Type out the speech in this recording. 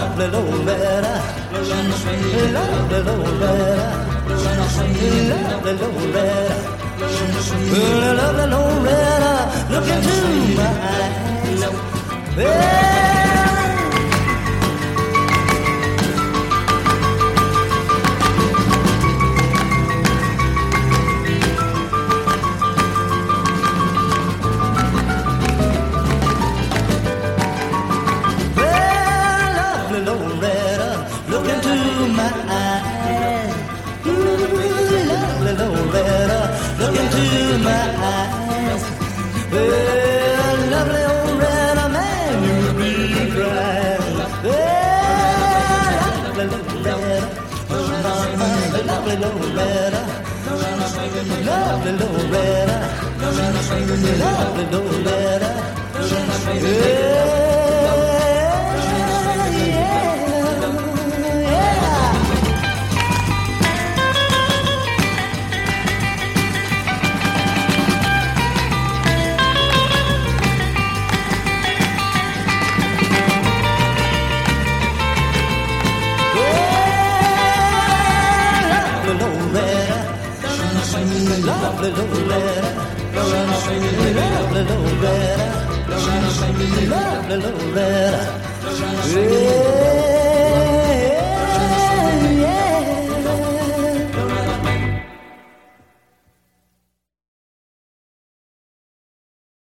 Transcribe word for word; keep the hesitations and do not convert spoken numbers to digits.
lovely Loretta, lovely Loretta, lovely Loretta, lovely Loretta, look into my eyes. Well, Loretta, look into my eyes. Ooh, lovely Loretta, look into my eyes. Well, lovely Loretta, man, you'll be crying. Well, lovely Loretta, lovely Loretta, lovely Loretta, lovely Loretta, yeah. Lovely Loretta, lovely Loretta, lovely Loretta, yeah.